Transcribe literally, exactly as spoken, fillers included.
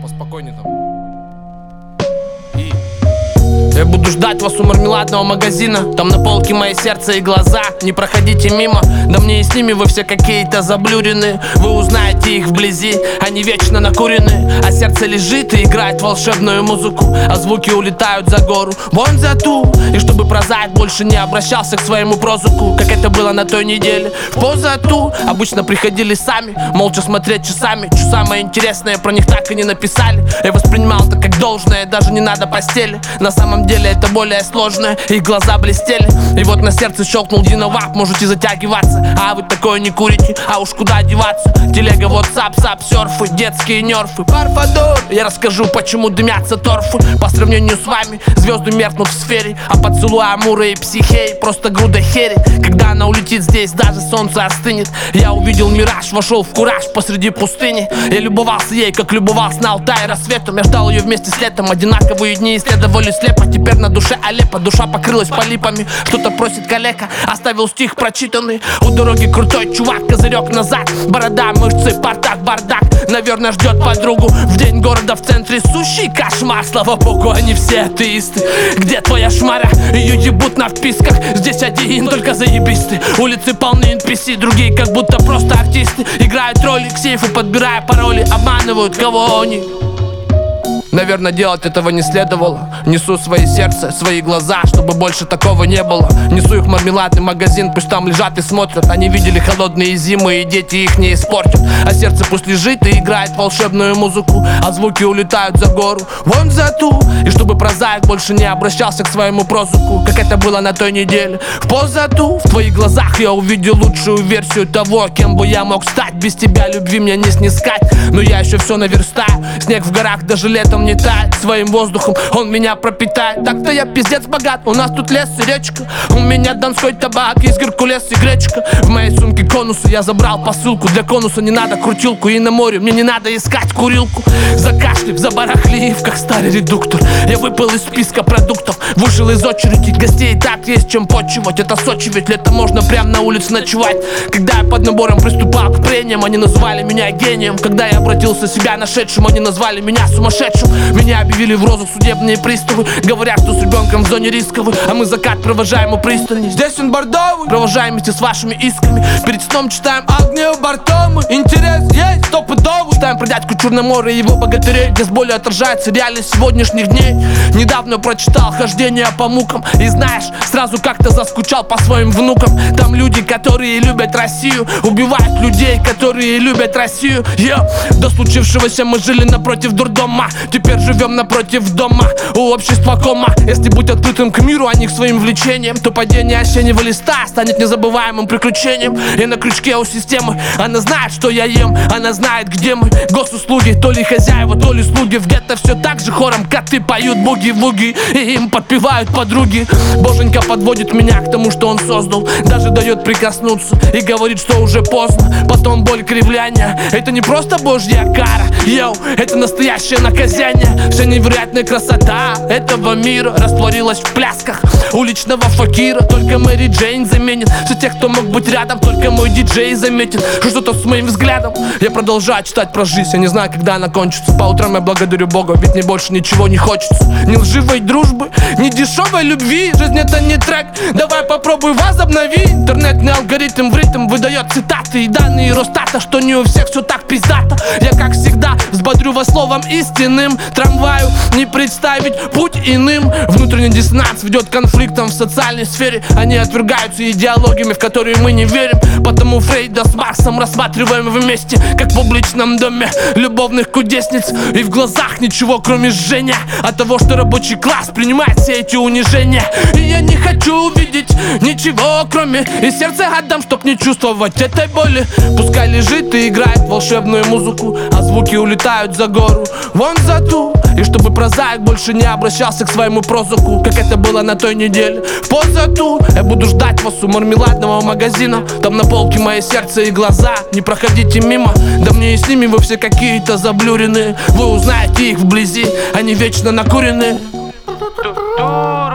поспокойней там. И я буду ждать вас у мармеладного магазина. Там на полке мои сердце и глаза. Не проходите мимо, да мне и с ними вы все какие-то заблюрены. Вы узнаете их вблизи, они вечно накурены. А сердце лежит и играет волшебную музыку, а звуки улетают за гору, вон за ту. И чтобы прозаик больше не обращался к своему прозуку, как это было на той неделе в позату. Обычно приходили сами, молча смотреть часами. Что самое интересное про них так и не написали. Я воспринимал это как должное, даже не надо постели. На самом деле это более сложное, их глаза блестели. И вот на сердце щелкнул динавап, можете затягиваться. А вы такое не курите, а уж куда деваться. Телега, WhatsApp, сап, серфы, детские нерфы, парфадор. Я расскажу, почему дымятся торфы. По сравнению с вами звезды меркнут в сфере, а поцелуй Амура и Психей просто груда хери. Когда она улетит здесь, даже солнце остынет. Я увидел мираж, вошел в кураж посреди пустыни. Я любовался ей, как любовался на Алтае рассветом. Я ждал ее вместе с летом, одинаковые дни исследовали слепо. Теперь на душе Алеппо, душа покрылась полипами. Что-то просит калека, оставил стих прочитанный. У дороги крутой чувак, козырек назад. Борода, мышцы, портак, бардак. Наверное, ждет подругу в день города в центре. Сущий кошмар, слава богу, они все атеисты. Где твоя шмара? Ее ебут на вписках. Здесь один, только заебисты. Улицы полны эн пи си, другие как будто просто артисты. Играют роли к сейфу, подбирая пароли. Обманывают, кого они. Наверное, делать этого не следовало. Несу свои сердце, свои глаза, чтобы больше такого не было. Несу их в мармеладный магазин, пусть там лежат и смотрят. Они видели холодные зимы, и дети их не испортят. А сердце пусть лежит и играет волшебную музыку, а звуки улетают за гору, вон за ту. И чтобы прозаик больше не обращался к своему прозуку, как это было на той неделе в позату. В твоих глазах я увидел лучшую версию того, кем бы я мог стать. Без тебя любви мне не снискать, но я еще все наверстаю. Снег в горах даже летом не тает, своим воздухом он меня пропитает. Так-то я пиздец богат, у нас тут лес и речка. У меня донской табак, есть Геркулес и гречка. В моей сумке конусы, я забрал посылку. Для конуса не надо крутилку, и на море мне не надо искать курилку. Закашлив, забарахлив, как старый редуктор, я выпал из списка продуктов, вышел из очереди. Гостей так есть чем почивать, это Сочи, ведь летом можно прям на улице ночевать. Когда я под набором приступал к прениям, они называли меня гением. Когда я обратился себя нашедшим, они назвали меня сумасшедшим. Меня объявили в розыск судебные приставы, говорят, что с ребенком в зоне рисковый. А мы закат провожаем у пристани, здесь он бордовый. Провожаем вместе с вашими исками, перед сном читаем огнев бортом. Интерес есть стопудовый. Читаем про дядьку Черномора и его богатырей, где с болью отражается реальность сегодняшних дней. Недавно прочитал «Хождение по мукам», и знаешь, сразу как-то заскучал по своим внукам. Там люди, которые любят Россию, убивают людей, которые любят Россию. Йо. До случившегося мы жили напротив дурдома, теперь живем напротив дома, у общества кома. Если быть открытым к миру, а не к своим влечениям, то падение осеннего листа станет незабываемым приключением. Я на крючке у системы, она знает, что я ем, она знает, где мы. Госуслуги, то ли хозяева, то ли слуги. В гетто все так же хором коты поют буги-вуги, и им подпевают подруги. Боженька подводит меня к тому, что он создал, даже дает прикоснуться и говорит, что уже поздно. Потом боль, кривляние, это не просто божья кара, йоу, это настоящее наказание. Вся невероятная красота этого мира растворилась в плясках уличного факира. Только Мэри Джейн заменит все тех, кто мог быть рядом. Только мой диджей заметит, что что-то с моим взглядом. Я продолжаю читать про жизнь, я не знаю, когда она кончится. По утрам я благодарю Бога, ведь мне больше ничего не хочется. Ни лживой дружбы, ни дешевой любви. Жизнь это не трек, давай попробуй возобнови. Интернетный алгоритм в ритм выдает цитаты и данные Росстата, что не у всех все так пиздато. Я как всегда взбодрю вас словом истинным. Трамваю не представить путь иным. Внутренний диссонанс ведет к конфликтам в социальной сфере. Они отвергаются идеологиями, в которые мы не верим. Потому Фрейда с Марксом рассматриваем вместе, как в публичном доме любовных кудесниц. И в глазах ничего, кроме жжения от того, что рабочий класс принимает все эти унижения. И я не хочу увидеть ничего, кроме и сердце отдам, чтоб не чувствовать этой боли. Пускай лежит и играет волшебную музыку, а звуки улетают за гору, вон за ту. И чтобы прозаик больше не обращался к своему прозуку, как это было на той неделе в позату. Я буду ждать вас у мармеладного магазина. Там на полке мои сердце и глаза. Не проходите мимо, да мне и с ними вы все какие-то заблюрены. Вы узнаете их вблизи, они вечно накурены.